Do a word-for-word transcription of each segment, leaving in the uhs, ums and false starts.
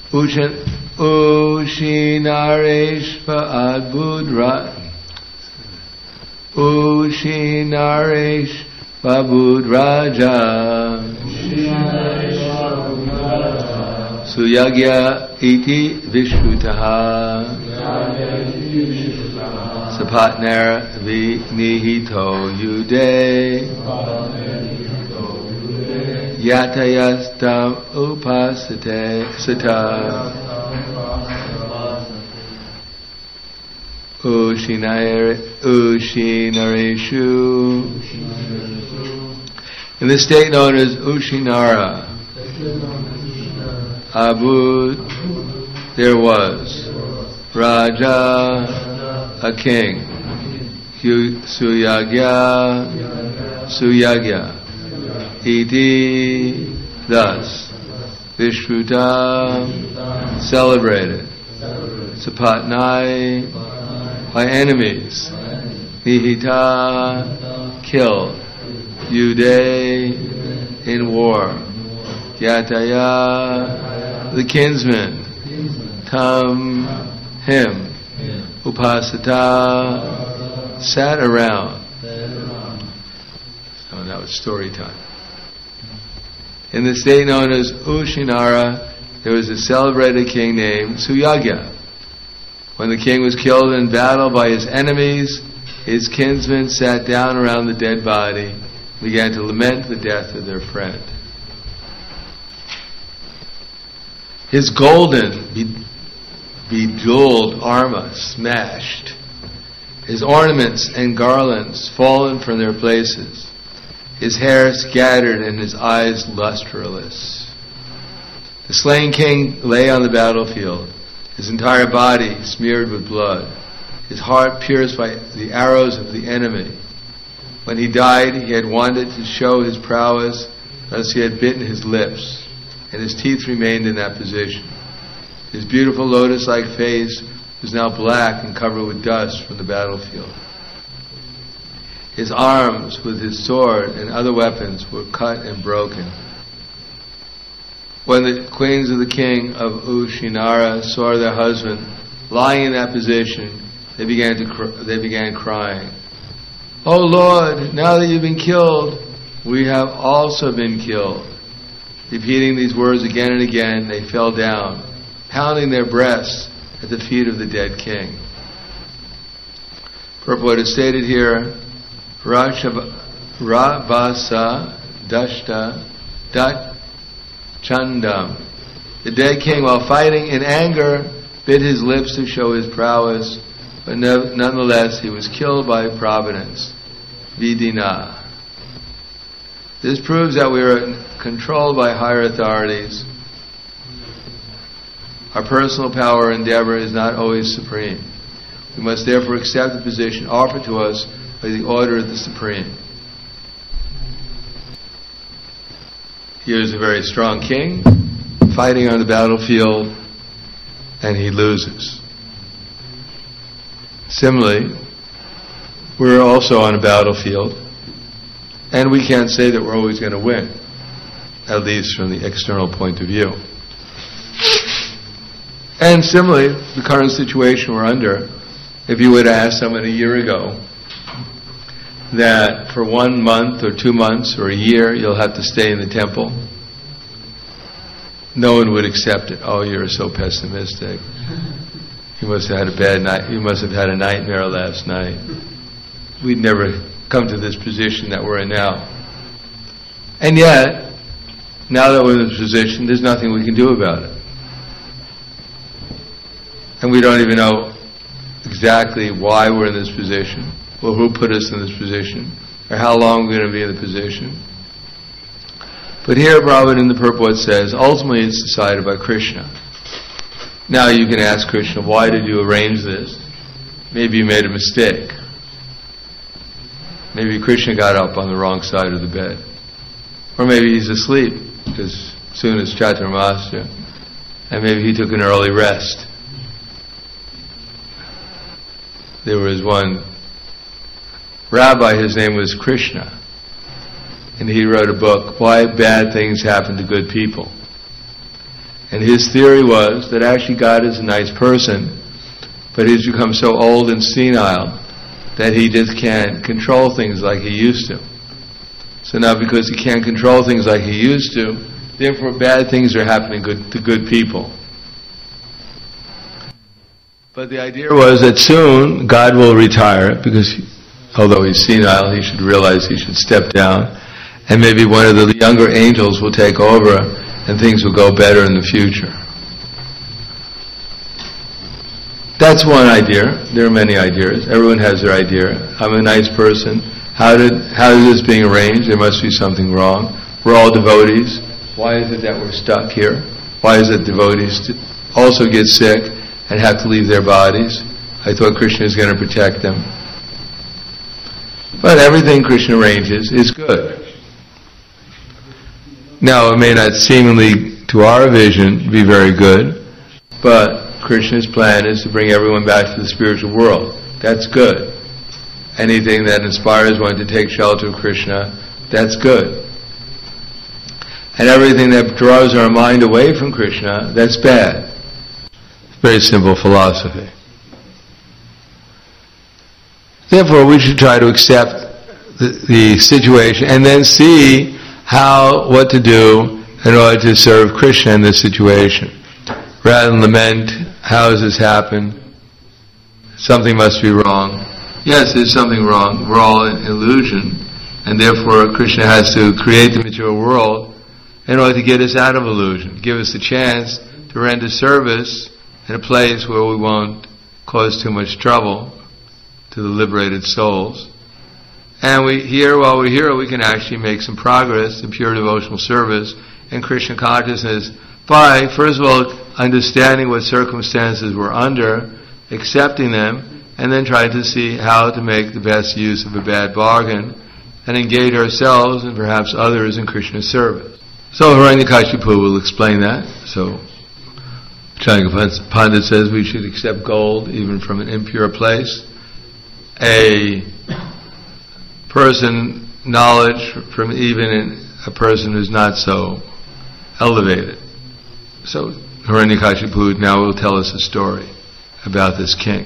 Ushin, Ushinareshva Adbudra Ushinareshva Budraja Suyagya iti Vishvutaha Sapatnara Vinihito Yude Yatayastam Upasate Sata Ushinareshu. In the state known as Ushinara, Abud, there was Raja, a king, Suyagya, Suyagya, Iti, thus, Vishruta, celebrated, Sapatnai, by enemies, Nihita, killed, Yude, in war, Yataya, the kinsman, Tam, him, Upasata, sat around. So that was story time. In the state known as Ushinara, there was a celebrated king named Suyagya. When the king was killed in battle by his enemies, his kinsmen sat down around the dead body and began to lament the death of their friend. His golden, bejeweled armor smashed, his ornaments and garlands fallen from their places, his hair scattered and his eyes lustreless. The slain king lay on the battlefield, his entire body smeared with blood, his heart pierced by the arrows of the enemy. When he died, he had wanted to show his prowess, thus he had bitten his lips, and his teeth remained in that position. His beautiful lotus-like face was now black and covered with dust from the battlefield. His arms, with his sword and other weapons, were cut and broken. When the queens of the king of Ushinara saw their husband lying in that position, they began to cr- they began crying, "O Lord, now that you've been killed, we have also been killed." Repeating these words again and again, they fell down, pounding their breasts at the feet of the dead king. Purport is stated here, Rabasa Dashta Dat Chandam. The dead king, while fighting in anger, bit his lips to show his prowess, but no, nonetheless he was killed by providence. Vidina. This proves that we are controlled by higher authorities. Our personal power or endeavor is not always supreme. We must therefore accept the position offered to us by the order of the Supreme. Here is a very strong king fighting on the battlefield, and he loses. Similarly, we're also on a battlefield, and we can't say that we're always going to win, at least from the external point of view. And similarly, the current situation we're under, if you were to ask someone a year ago that for one month or two months or a year you'll have to stay in the temple, no one would accept it. Oh, you're so pessimistic. You must have had a bad night. You must have had a nightmare last night. We'd never come to this position that we're in now. And yet, now that we're in this position, there's nothing we can do about it. And we don't even know exactly why we're in this position, or who put us in this position, or how long we're going to be in the position. But here, Prabhupada in the purport says, ultimately it's decided by Krishna. Now you can ask Krishna, why did you arrange this? Maybe you made a mistake. Maybe Krishna got up on the wrong side of the bed. Or maybe he's asleep, because soon it's Chaturmasya, and maybe he took an early rest. There was one rabbi, his name was Krishna, and he wrote a book, Why Bad Things Happen to Good People. And his theory was that actually God is a nice person, but he's become so old and senile that he just can't control things like he used to. So now because he can't control things like he used to, therefore bad things are happening good, to good people. But the idea was that soon God will retire, because he, although he's senile, he should realize he should step down, and maybe one of the younger angels will take over and things will go better in the future. That's one idea. There are many ideas. Everyone has their idea. I'm a nice person. How did how is this being arranged? There must be something wrong. We're all devotees. Why is it that we're stuck here? Why is it devotees also get sick and have to leave their bodies? I thought Krishna was going to protect them. But everything Krishna arranges is good. Now, it may not seemingly, to our vision, be very good, but Krishna's plan is to bring everyone back to the spiritual world. That's good. Anything that inspires one to take shelter of Krishna, that's good. And everything that draws our mind away from Krishna, that's bad. Very simple philosophy. Therefore, we should try to accept the, the situation and then see how, what to do in order to serve Krishna in this situation. Rather than lament, how has this happened? Something must be wrong. Yes, there's something wrong. We're all in illusion. And therefore, Krishna has to create the material world in order to get us out of illusion. Give us the chance to render service in a place where we won't cause too much trouble to the liberated souls. And we here, while we're here, we can actually make some progress in pure devotional service and Krishna consciousness by, first of all, understanding what circumstances we're under, accepting them, and then trying to see how to make the best use of a bad bargain and engage ourselves and perhaps others in Krishna's service. So Hiranyakashipu will explain that. So Chandragupta Pandit says we should accept gold even from an impure place. A person, knowledge from even a person who's not so elevated. So Hiranyakashipu now will tell us a story about this king.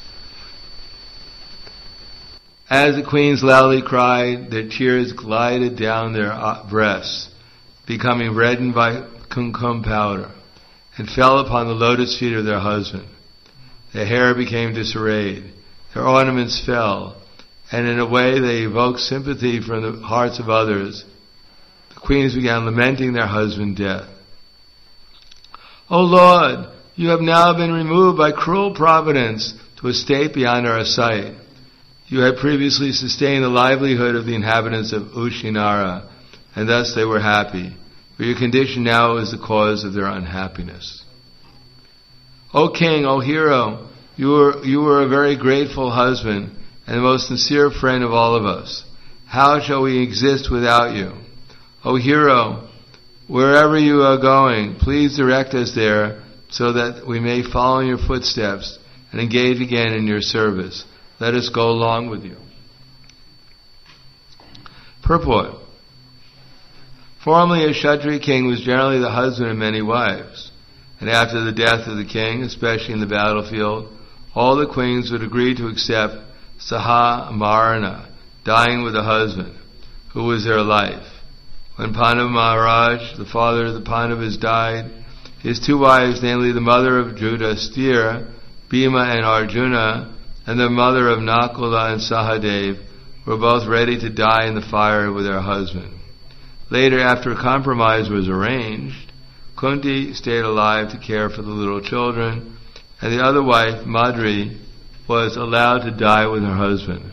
As the queens loudly cried, their tears glided down their breasts, becoming reddened by kumkum powder, and fell upon the lotus feet of their husband. Their hair became disarrayed, their ornaments fell, and in a way they evoked sympathy from the hearts of others. The queens began lamenting their husband's death. O Lord, you have now been removed by cruel providence to a state beyond our sight. You had previously sustained the livelihood of the inhabitants of Ushinara, and thus they were happy. But your condition now is the cause of their unhappiness. O king, O hero, you were, you were a very grateful husband and the most sincere friend of all of us. How shall we exist without you? O hero, wherever you are going, please direct us there so that we may follow in your footsteps and engage again in your service. Let us go along with you. Purport. Formerly, a Kshatriya king was generally the husband of many wives, and after the death of the king, especially in the battlefield, all the queens would agree to accept Saha Marana, dying with a husband, who was their life. When Pandav Maharaj, the father of the Pandavas, died, his two wives, namely the mother of Yudhisthira, Bhima and Arjuna, and the mother of Nakula and Sahadev, were both ready to die in the fire with their husband. Later, after a compromise was arranged, Kunti stayed alive to care for the little children, and the other wife, Madri, was allowed to die with her husband.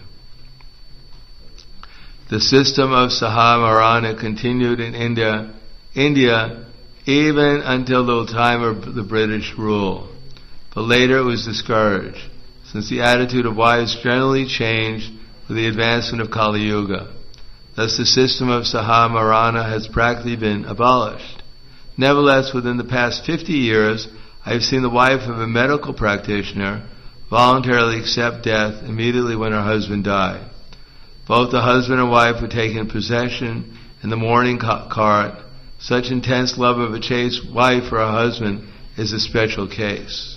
The system of Saha Marana continued in India, India even until the time of the British rule, but later it was discouraged, since the attitude of wives generally changed with the advancement of Kali Yuga. Thus the system of Saha Marana has practically been abolished. Nevertheless, within the past fifty years, I have seen the wife of a medical practitioner voluntarily accept death immediately when her husband died. Both the husband and wife were taken in procession in the mourning cart, Such intense love of a chaste wife for a husband is a special case.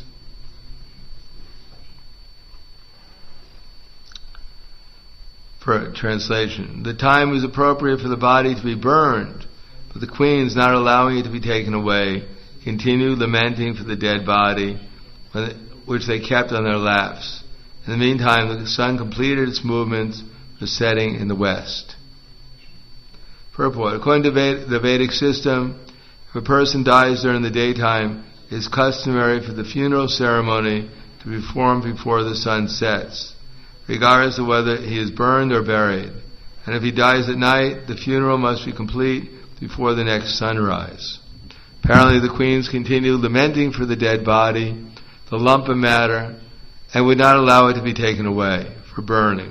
For translation, the time was appropriate for the body to be burned, but the queens, not allowing it to be taken away, continued lamenting for the dead body, which they kept on their laps. In the meantime, the sun completed its movements, was setting in the west. Purport. According to the Vedic system, if a person dies during the daytime, it is customary for the funeral ceremony to be performed before the sun sets, regardless of whether he is burned or buried. And if he dies at night, the funeral must be complete before the next sunrise. Apparently the queens continued lamenting for the dead body, the lump of matter, and would not allow it to be taken away for burning.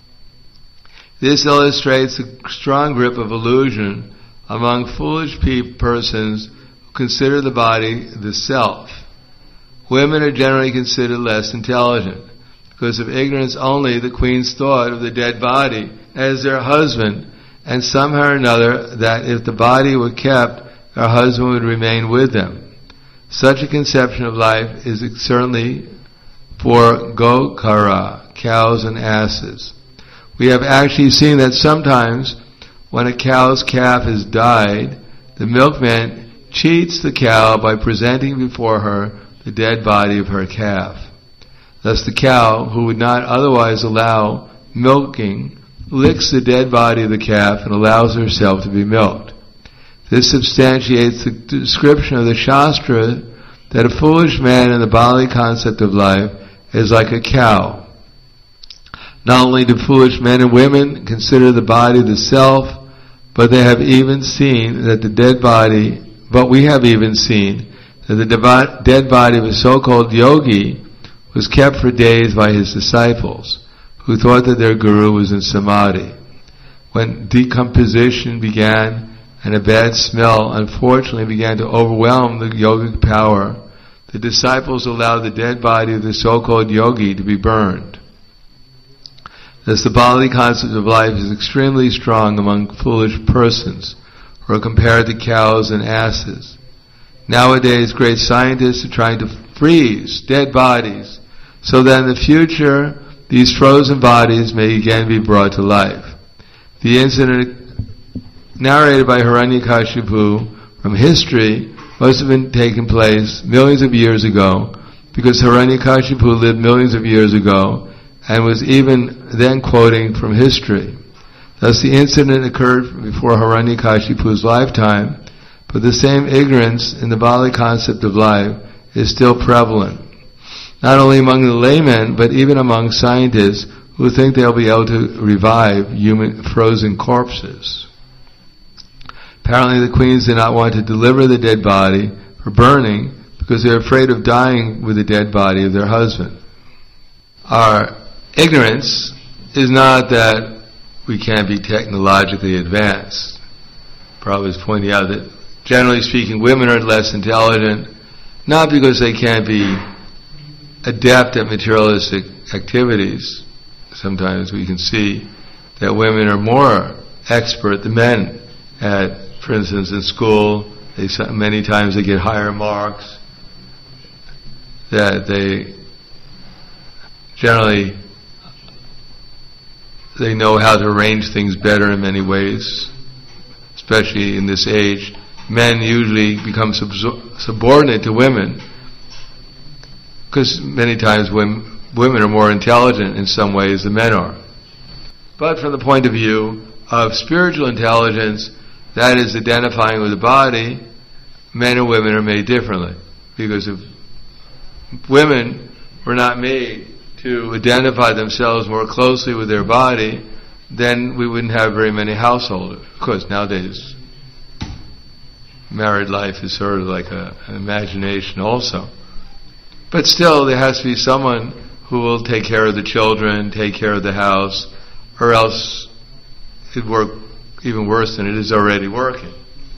This illustrates the strong grip of illusion among foolish pe- persons who consider the body the self. Women are generally considered less intelligent. Because of ignorance only, the queens thought of the dead body as their husband, and somehow or another that if the body were kept, their husband would remain with them. Such a conception of life is certainly for Gokara, cows and asses. We have actually seen that sometimes when a cow's calf has died, the milkman cheats the cow by presenting before her the dead body of her calf. Thus the cow, who would not otherwise allow milking, licks the dead body of the calf and allows herself to be milked. This substantiates the description of the Shastra that a foolish man in the Bali concept of life is like a cow. Not only do foolish men and women consider the body the self, but they have even seen that the dead body, but we have even seen that the dev- dead body of a so-called yogi was kept for days by his disciples, who thought that their guru was in samadhi. When decomposition began and a bad smell unfortunately began to overwhelm the yogic power, the disciples allowed the dead body of the so-called yogi to be burned. Thus the Bali concept of life is extremely strong among foolish persons who are compared to cows and asses. Nowadays, great scientists are trying to freeze dead bodies so that in the future these frozen bodies may again be brought to life. The incident narrated by Hiranyakashipu from history must have been taking place millions of years ago, because Hiranyakashipu lived millions of years ago and was even then quoting from history. Thus the incident occurred before Hiranyakashipu's lifetime, but the same ignorance in the Bali concept of life is still prevalent, not only among the laymen, but even among scientists who think they'll be able to revive human frozen corpses. Apparently the queens did not want to deliver the dead body for burning because they're afraid of dying with the dead body of their husband. Our ignorance is not that we can't be technologically advanced. Prabhupada is pointing out that generally speaking women are less intelligent, not because they can't be adept at materialistic activities. Sometimes we can see that women are more expert than men at, for instance, in school, they many times they get higher marks, that they generally they know how to arrange things better in many ways, especially in this age. Men usually become sub- subordinate to women because many times women, women are more intelligent in some ways than men are. But from the point of view of spiritual intelligence, that is identifying with the body, men and women are made differently. Because if women were not made to identify themselves more closely with their body, then we wouldn't have very many householders. Of course, nowadays, married life is sort of like a, an imagination also. But still, there has to be someone who will take care of the children, take care of the house, or else it'd work even worse than it is already working.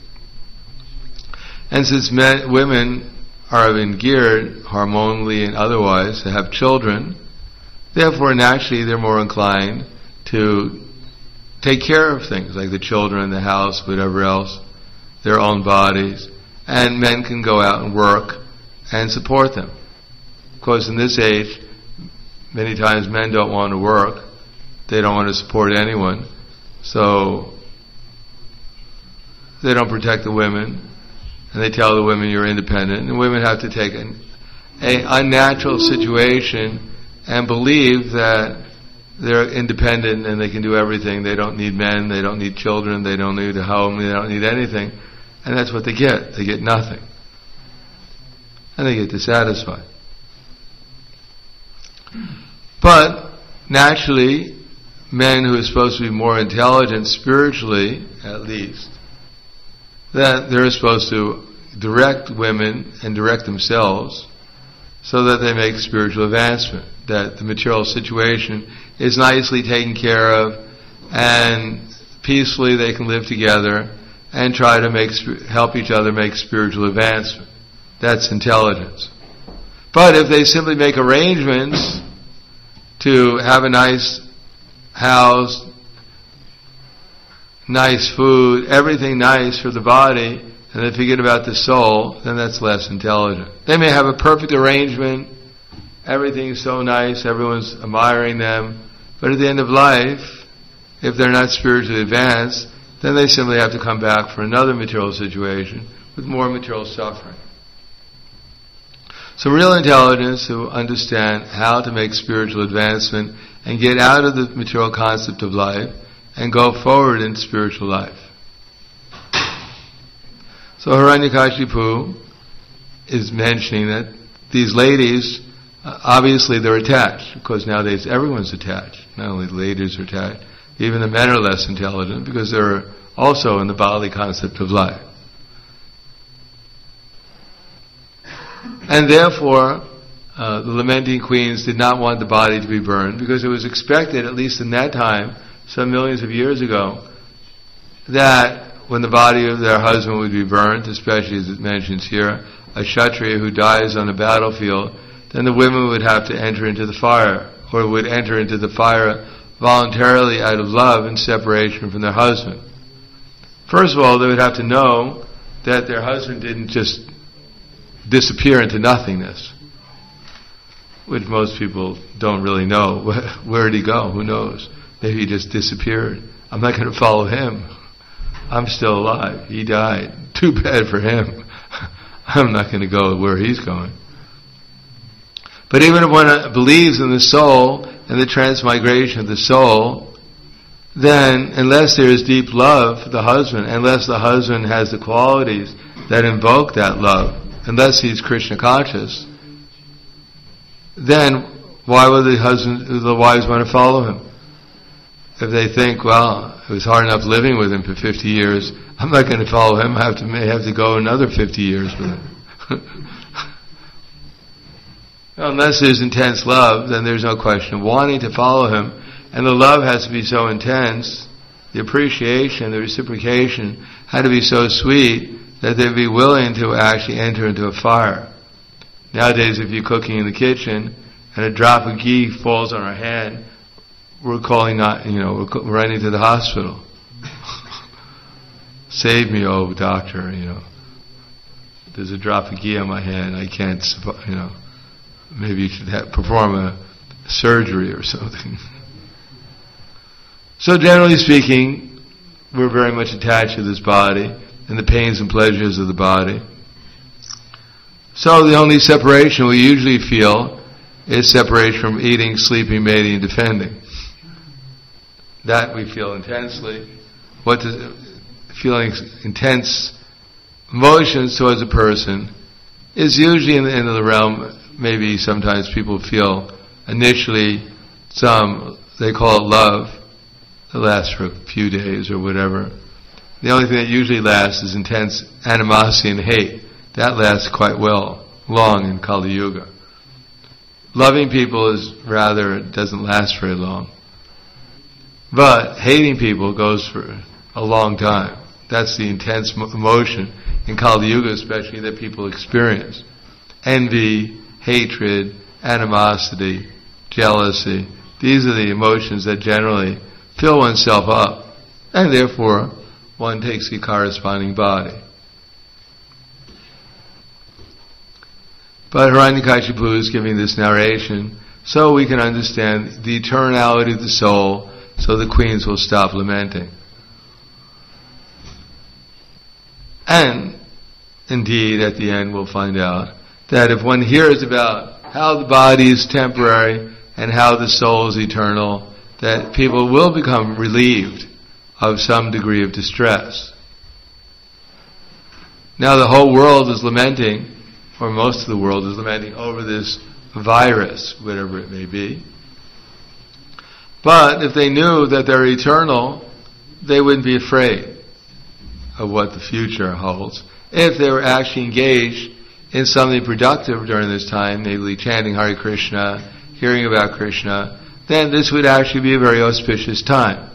And since men, women are been geared hormonally and otherwise to have children, therefore naturally they're more inclined to take care of things like the children, the house, whatever else. their own bodies, and men can go out and work and support them. Of course, in this age, many times men don't want to work. They don't want to support anyone. So they don't protect the women, and they tell the women you're independent, and women have to take an a unnatural situation and believe that they're independent and they can do everything. They don't need men, they don't need children, they don't need a home, they don't need anything. And that's what they get. They get nothing. And they get dissatisfied. But naturally, men who are supposed to be more intelligent spiritually, at least, that they're supposed to direct women and direct themselves so that they make spiritual advancement, that the material situation is nicely taken care of and peacefully they can live together and try to make help each other make spiritual advancement. That's intelligence. But if they simply make arrangements to have a nice house, nice food, everything nice for the body, and they forget about the soul, then that's less intelligent. They may have a perfect arrangement, everything's so nice, everyone's admiring them, but at the end of life, if they're not spiritually advanced, then they simply have to come back for another material situation with more material suffering. So real intelligence who understand how to make spiritual advancement and get out of the material concept of life and go forward in spiritual life. So Hiranyakashipu is mentioning that these ladies, uh, obviously they're attached, because nowadays everyone's attached. Not only the ladies are attached, even the men are less intelligent because they're also in the bodily concept of life. And therefore, uh, the lamenting queens did not want the body to be burned, because it was expected, at least in that time, some millions of years ago, that when the body of their husband would be burnt, especially as it mentions here, a Kshatriya who dies on the battlefield, then the women would have to enter into the fire, or would enter into the fire voluntarily out of love and separation from their husband. First of all, they would have to know that their husband didn't just disappear into nothingness, which most people don't really know. Where did he go? Who knows? Maybe he just disappeared. I'm not going to follow him. I'm still alive. He died. Too bad for him. I'm not going to go where he's going. But even if one believes in the soul and the transmigration of the soul, then unless there is deep love for the husband, unless the husband has the qualities that invoke that love, unless he's Krishna conscious, then why would the husband, the wives want to follow him? If they think, well, it was hard enough living with him for fifty years, I'm not going to follow him, I have to, may have to go another fifty years with him. Well, unless there's intense love, then there's no question of wanting to follow him. And the love has to be so intense, the appreciation, the reciprocation had to be so sweet that they'd be willing to actually enter into a fire. Nowadays, if you're cooking in the kitchen and a drop of ghee falls on our hand, we're calling, not, you know, we're running to the hospital. Save me, oh doctor, you know. There's a drop of ghee on my hand, I can't, you know. Maybe you should have, perform a surgery or something. So generally speaking, we're very much attached to this body and the pains and pleasures of the body. So the only separation we usually feel is separation from eating, sleeping, mating, and defending. That we feel intensely. What does feeling intense emotions towards a person is usually in the, in the realm. Maybe sometimes people feel initially some, they call it love, that lasts for a few days or whatever. The only thing that usually lasts is intense animosity and hate. That lasts quite well, long in Kali Yuga. Loving people is rather, it doesn't last very long. But hating people goes for a long time. That's the intense emotion in Kali Yuga especially that people experience. Envy, hatred, animosity, jealousy. These are the emotions that generally fill oneself up. And therefore, one takes the corresponding body. But Hiranyakashipu is giving this narration so we can understand the eternality of the soul, so the queens will stop lamenting. And, indeed, at the end we'll find out that if one hears about how the body is temporary and how the soul is eternal, that people will become relieved of some degree of distress. Now the whole world is lamenting, or most of the world is lamenting over this virus, whatever it may be. But if they knew that they're eternal, they wouldn't be afraid of what the future holds. If they were actually engaged in something productive during this time, namely chanting Hare Krishna, hearing about Krishna, then this would actually be a very auspicious time.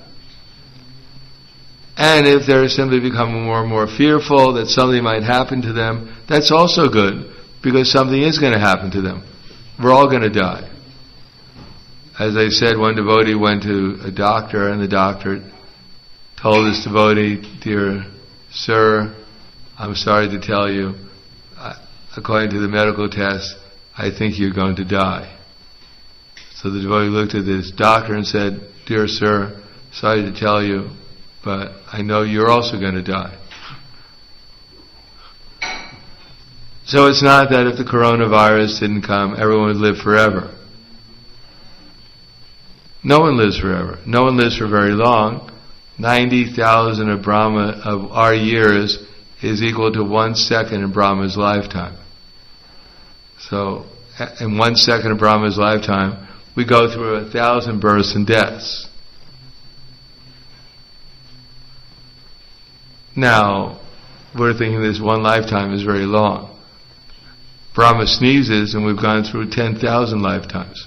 And if they're simply becoming more and more fearful that something might happen to them, that's also good, because something is going to happen to them. We're all going to die. As I said, one devotee went to a doctor, and the doctor told this devotee, "Dear sir, I'm sorry to tell you, according to the medical test, I think you're going to die." So the devotee looked at this doctor and said, "Dear sir, sorry to tell you, but I know you're also going to die." So it's not that if the coronavirus didn't come, everyone would live forever. No one lives forever. No one lives for very long. ninety thousand of Brahma, of our years, is equal to one second in Brahma's lifetime. So, in one second of Brahma's lifetime, we go through a thousand births and deaths. Now, we're thinking this one lifetime is very long. Brahma sneezes and we've gone through ten thousand lifetimes.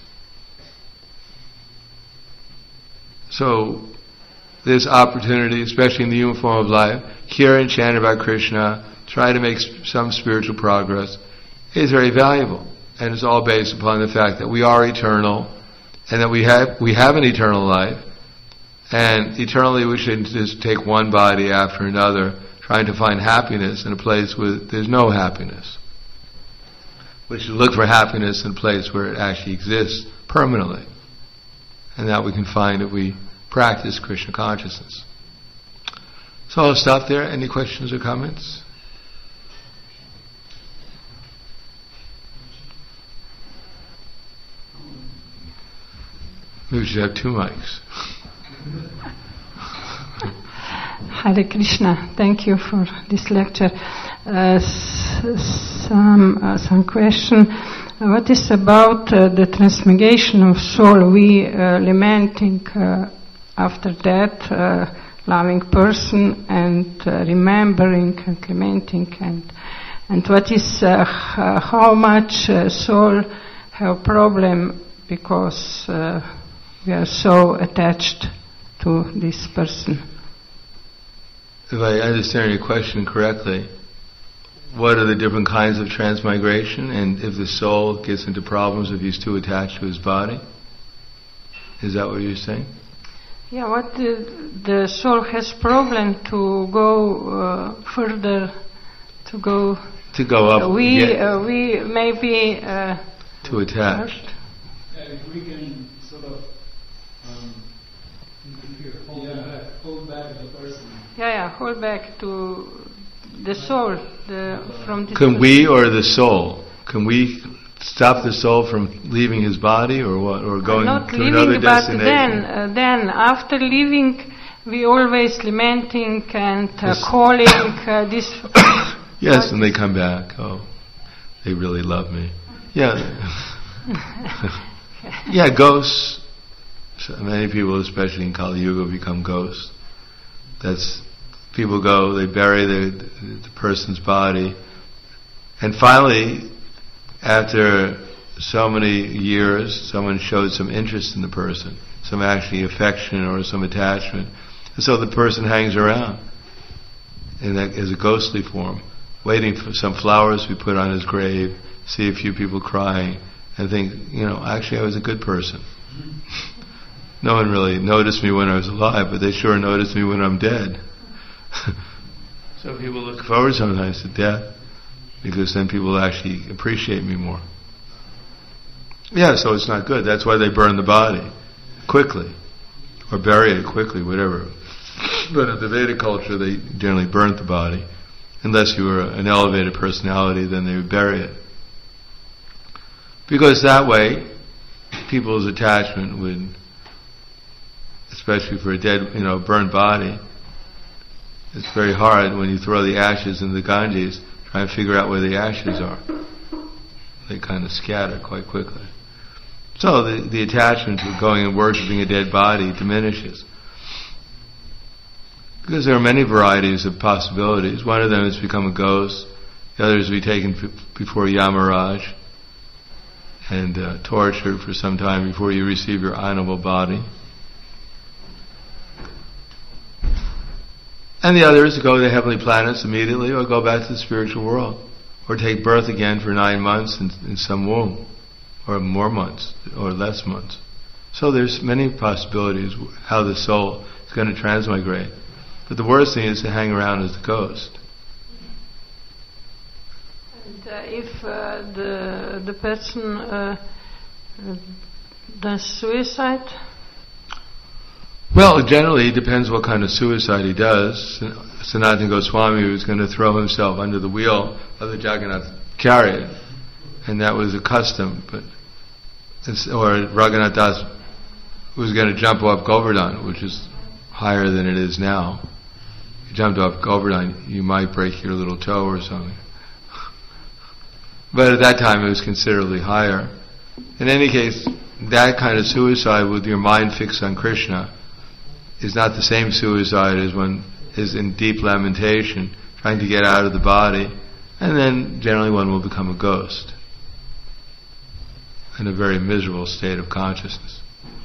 So, this opportunity, especially in the human form of life, hear and chant about Krishna, try to make some spiritual progress, is very valuable. And it's all based upon the fact that we are eternal, and that we have we have an eternal life, and eternally we shouldn't just take one body after another, trying to find happiness in a place where there's no happiness. We should look for happiness in a place where it actually exists permanently. And that we can find if we practice Krishna consciousness. So I'll stop there. Any questions or comments? Maybe we should have two mics. Hare Krishna, thank you for this lecture. Uh, s- some uh, some question. Uh, what is about uh, the transmigration of soul? We uh, lamenting uh, after that, uh, loving person and uh, remembering and lamenting, and and what is uh, h- how much uh, soul have problem because uh, we are so attached to this person. If I understand your question correctly, what are the different kinds of transmigration, and if the soul gets into problems if he's too attached to his body? Is that what you're saying? Yeah, what the, the soul has problem to go uh, further, to go... To go up. Uh, we get uh, we maybe... Uh, too attached. Yeah, if we can sort of um, hold, yeah, back, hold back the person. Yeah, yeah, hold back to the soul, the from this Can we or the soul? Can we stop the soul from leaving his body, or what? Or going uh, not to leaving, another but destination? then, uh, then after leaving, we always lamenting and uh, Yes. calling uh, this. Yes, and they come back. Oh, they really love me. Yeah. Yeah, ghosts. So many people, especially in Kali Yuga, become ghosts. That's, people go, they bury the, the person's body, and finally, after so many years, someone showed some interest in the person, some actually affection or some attachment, and so the person hangs around in that as a ghostly form, waiting for some flowers to be put on his grave, see a few people crying, and think, you know, actually I was a good person. No one really noticed me when I was alive, but they sure noticed me when I'm dead. So people look forward sometimes to death. because then people will actually appreciate me more. Yeah, so it's not good. That's why they burn the body quickly, or bury it quickly, whatever. But in the Vedic culture, they generally burnt the body. Unless you were an elevated personality, then they would bury it. Because that way, people's attachment would, especially for a dead, you know, burned body, it's very hard when you throw the ashes in the Ganges, try and figure out where the ashes are. They kind of scatter quite quickly. So the, the attachment to going and worshipping a dead body diminishes. Because there are many varieties of possibilities. One of them is become a ghost. The other is to be taken f- before Yamaraj and uh, tortured for some time before you receive your animal body. And the other is to go to the heavenly planets immediately, or go back to the spiritual world, or take birth again for nine months in, in some womb, or more months, or less months. So there's many possibilities how the soul is going to transmigrate. But the worst thing is to hang around as a ghost. And uh, if uh, the the person uh, uh, does suicide? Well, generally it depends what kind of suicide he does. Sanatana Goswami was going to throw himself under the wheel of the Jagannath chariot, and that was a custom. But or Raghunath Das was going to jump off Govardhan, which is higher than it is now. If you jumped off Govardhan, you might break your little toe or something. But at that time it was considerably higher. In any case, that kind of suicide with your mind fixed on Krishna is not the same suicide as one is in deep lamentation, trying to get out of the body, and then generally one will become a ghost in a very miserable state of consciousness.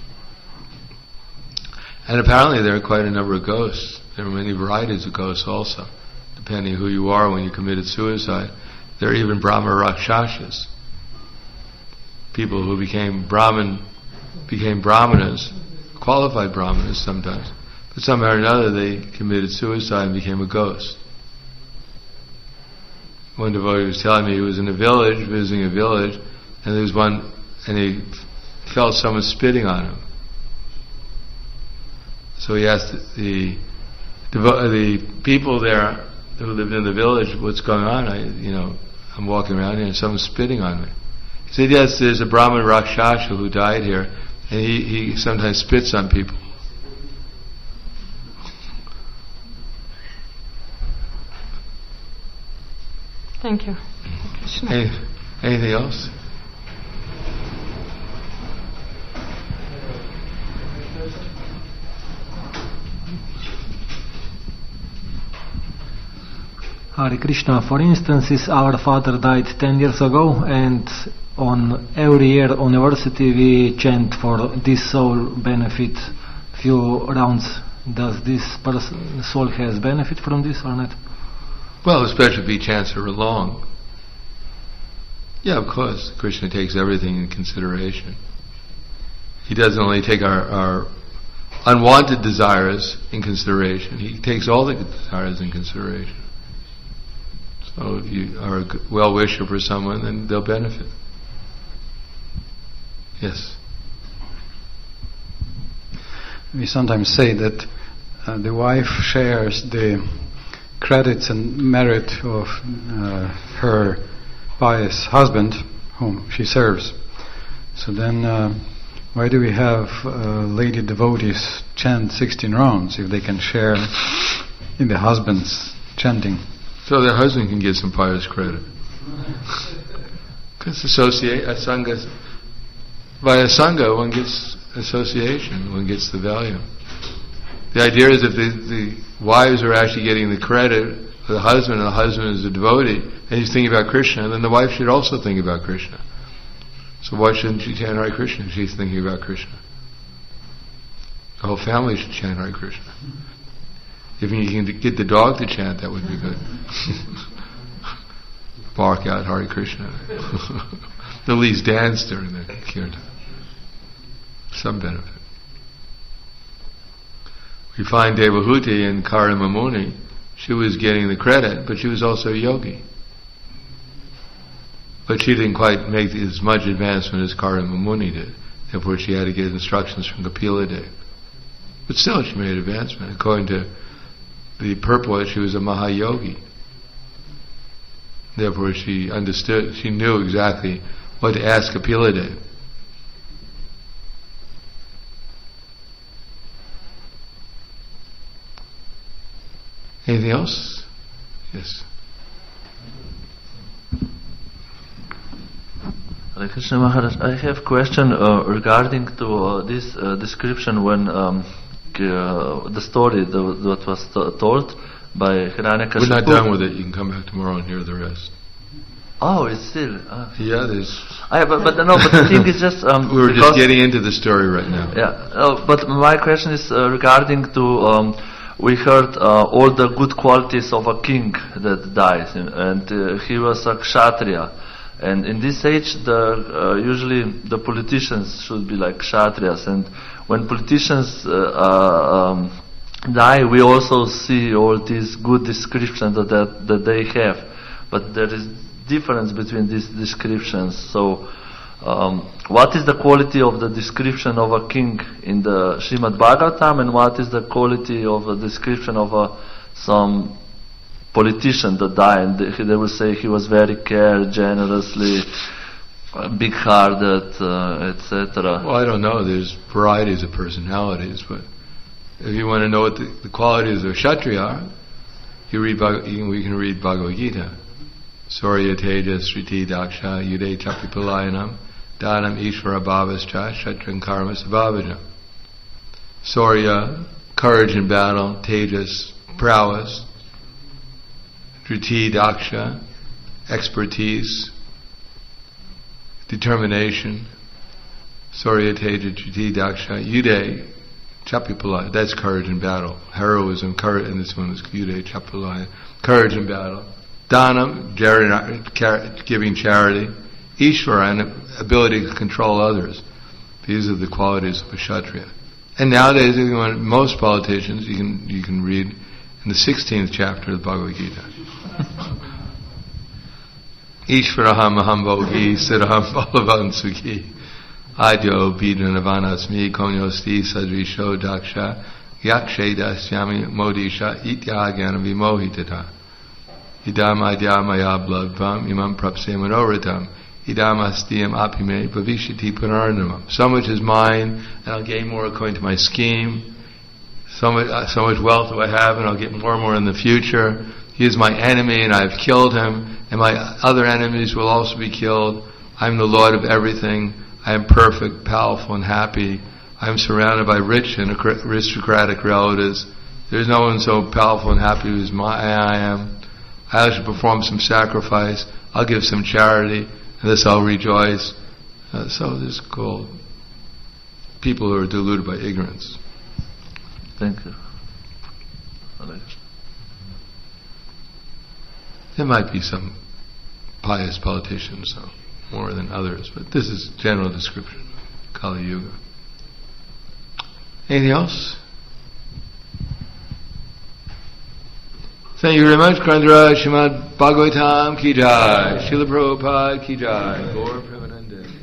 And apparently there are quite a number of ghosts. There are many varieties of ghosts also, depending who you are when you committed suicide. There are even Brahma Rakshasas, people who became Brahmin, became Brahmanas, qualified Brahmanas sometimes, but somehow or another they committed suicide and became a ghost. One devotee was telling me he was in a village, visiting a village, and there was one, and he felt someone spitting on him. So he asked the devo- the people there who lived in the village, "What's going on? I, you know, I'm walking around here and someone's spitting on me." He said, "Yes, there's a Brahmin Rakshasa who died here, and he, he sometimes spits on people." Thank you. Any, anything else? Hare Krishna, for instance, is our father died ten years ago, and on every year on university we chant for this soul benefit few rounds. Does this person, soul has benefit from this or not? Well, especially if he chants are long. Yeah, of course. Krishna takes everything in consideration. He doesn't only take our, our unwanted desires in consideration. He takes all the desires in consideration. So if you are a well-wisher for someone, then they'll benefit. Yes? We sometimes say that uh, the wife shares the credits and merit of uh, her pious husband, whom she serves. So then, uh, why do we have uh, lady devotees chant sixteen rounds if they can share in the husband's chanting? So the husband can get some pious credit. Because associate a sangha, by a sangha one gets association, one gets the value. The idea is if the, the wives are actually getting the credit for the husband, and the husband is a devotee, and he's thinking about Krishna, then the wife should also think about Krishna. So why shouldn't she chant Hare Krishna if she's thinking about Krishna? The whole family should chant Hare Krishna. If you can get the dog to chant, that would be good. Bark out Hare Krishna. At least dance during the kirtan. Some benefit. We find Devahuti and Karima Muni, she was getting the credit, but she was also a yogi. But she didn't quite make as much advancement as Karma Muni did. Therefore she had to get instructions from Kapila Dev. But still she made advancement. According to the purport, she was a Mahayogi. Therefore she understood, she knew exactly what to ask Kapila Dev. Anything else? Yes. Hare Krishna Maharaj, I have a question uh, regarding to uh, this uh, description when um, uh, the story the, that was t- told by Hiranyakashipu. We're not done with it. You can come back tomorrow and hear the rest. Oh, it's still. Uh, yeah, there's. I, but, but no, but the thing is just. Um, we were just getting into the story right now. Yeah, uh, but my question is uh, regarding to. Um, we heard uh, all the good qualities of a king that died, and uh, he was a kshatriya. And in this age, the uh, usually the politicians should be like kshatriyas. And when politicians uh, uh, um, die, we also see all these good descriptions that, that that they have. But there is difference between these descriptions. So, um, what is the quality of the description of a king in the Srimad Bhagavatam, and what is the quality of a description of a, some politician that died? And they, they will say he was very care, generously, uh, big-hearted, uh, et cetera. Well, I don't know. There's varieties of personalities, but if you want to know what the, the qualities of a Kshatriya are, you read. You can, we can read Bhagavad Gita. Surya Teja Sriti Daksha Yude Chapipalayanam Dhanam Ishvara Bhavascha Shatran Karma Sabhavajam. Surya, courage in battle, Tejas, prowess, Sriti Daksha, expertise, determination, Surya Teja Sriti Daksha Yude Chapipalaya, that's courage in battle. Heroism, courage, and this one is Yude Chapipalaya, courage in battle. Dhanam, giving charity. Ishvara, an ability to control others. These are the qualities of a Kshatriya. And nowadays, if you want, most politicians, you can you can read in the sixteenth chapter of the Bhagavad Gita. Ishvaraham aham bhogi siraham balavan sukhi adyo bidranavannasmi konyosti sadrisho daksha yakshe dasyami modisha ityagana vimohitata. Idam adyamaya blavvam imam prapse manoritam idam astiyam apime bhavishiti punarnamam. So much is mine, and I'll gain more according to my scheme. So much, uh, so much wealth do I have, and I'll get more and more in the future. He is my enemy, and I've killed him, and my other enemies will also be killed. I'm the Lord of everything. I am perfect, powerful, and happy. I am surrounded by rich and aristocratic relatives. There's no one so powerful and happy as my, I am. I should perform some sacrifice. I'll give some charity, and this I'll rejoice. Uh, so this is called people who are deluded by ignorance. Thank you. There might be some pious politicians, so more than others, but this is general description. Kali Yuga. Anything else? Thank you very much. Grandra Srimad Bhagavatam ki jai. Srila Prabhupada ki jai. Gaur Premanande.